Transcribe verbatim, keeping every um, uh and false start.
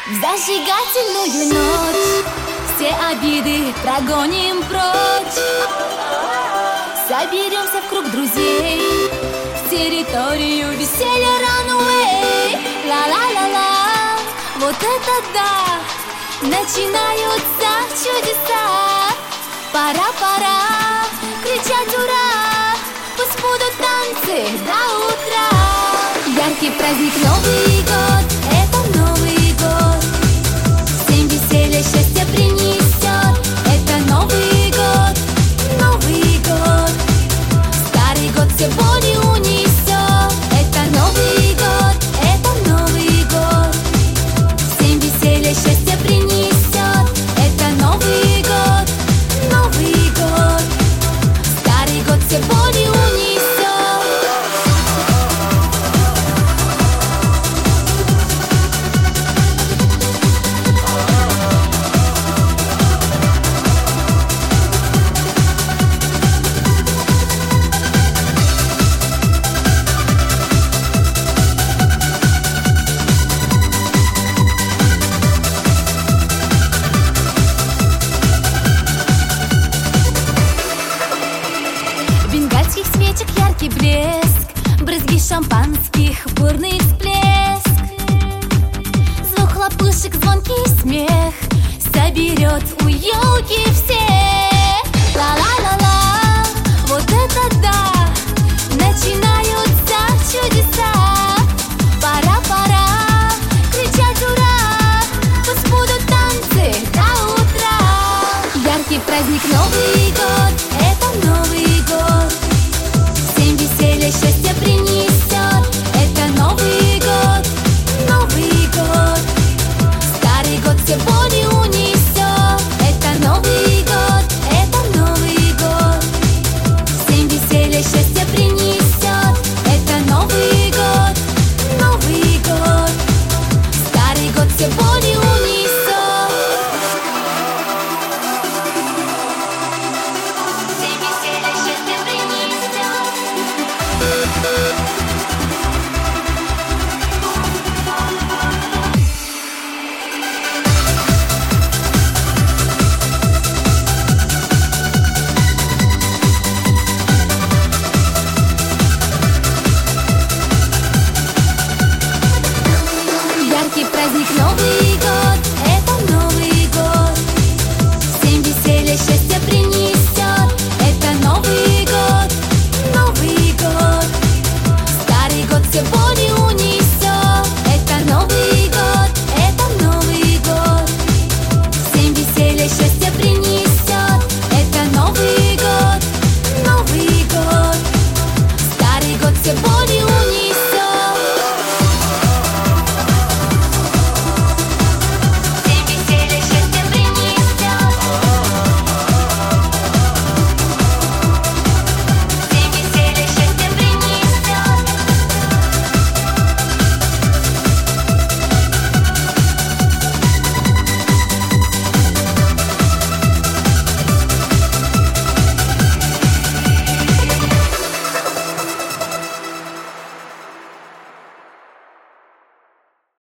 В зажигательную ночь все обиды прогоним прочь. Соберемся в круг друзей, в территорию веселья runway. Ла-ла-ла-ла, вот это да! Начинаются чудеса. Пора-пора кричать ура! Пусть будут танцы до утра. Яркий праздник Новый год, это Новый год. Всем веселье, счастье принесет. Это Новый год, Новый год. Старый год все боли унесет. Это Новый год, это Новый год. Всем веселье, счастье принесет. Это Новый год, Новый год. Старый год все боли унесет. Бенгальских свечек яркий блеск, брызги шампанских, бурный всплеск. Звук хлопушек, звонкий смех соберет у елки всех.